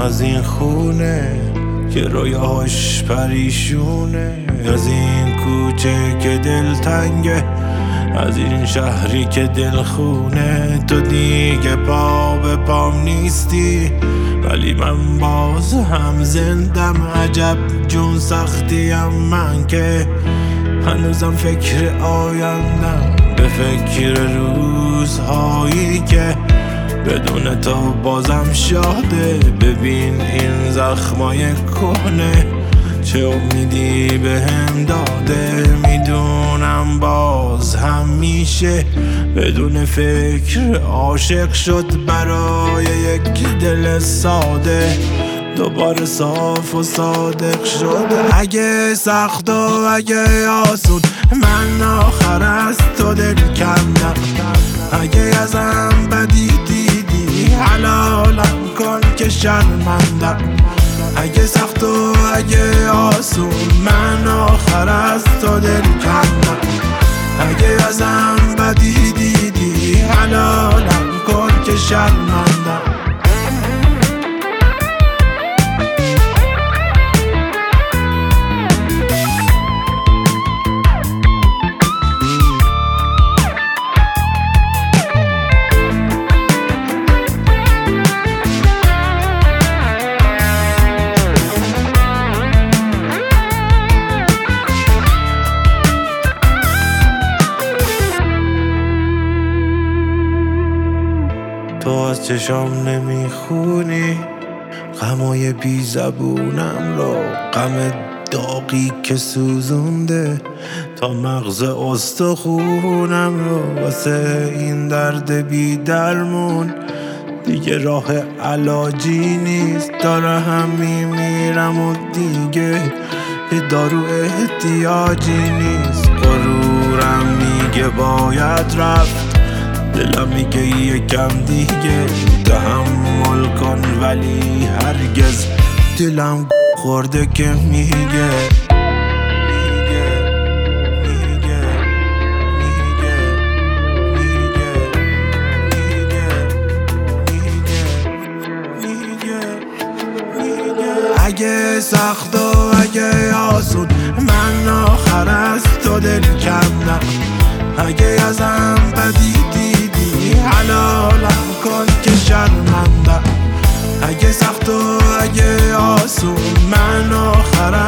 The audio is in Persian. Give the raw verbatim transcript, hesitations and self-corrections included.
از این خونه که رویاش پریشونه، از این کوچه که دل تنگه، از این شهری که دل خونه. تو دیگه پا به پام نیستی ولی من باز هم زندم. عجب جون سختیم من که هنوزم فکر آیندم، به فکر روزهایی که بدون تو بازم شاده. ببین این زخمای کهنه چه امیدی به هم داده. میدونم باز هم میشه بدون فکر عاشق شد برای یک دل ساده، دوباره صاف و صادق شد. اگه سخت و اگه آسون من آخر از تو دل کندم، اگه ازم بدی دیدی حلالم کن که شرمندم. اگه سخت و اگه آسون من آخر از تو دل کندم، اگه ازم بدی دیدی حلالم کن که شرمندم. تو از چشام نمیخونی غمای بی زبونم رو، غم داغی که سوزونده تا مغز استخونم رو. واسه این درد بی درمون دیگه راه علاجی نیست، داره هم میمیرم و دیگه دارو احتیاجی نیست. غرورم میگه باید رفت، دلم میگه یکم دیگه تحمل کن، ولی هرگز دلم خورده که میگه اگه سخت و اگه آسون من آخر از تو دل کندم، اگه ازم بدی دیدی حلالم کن که شرمندم. اگه سخت و اگه آسون من آخر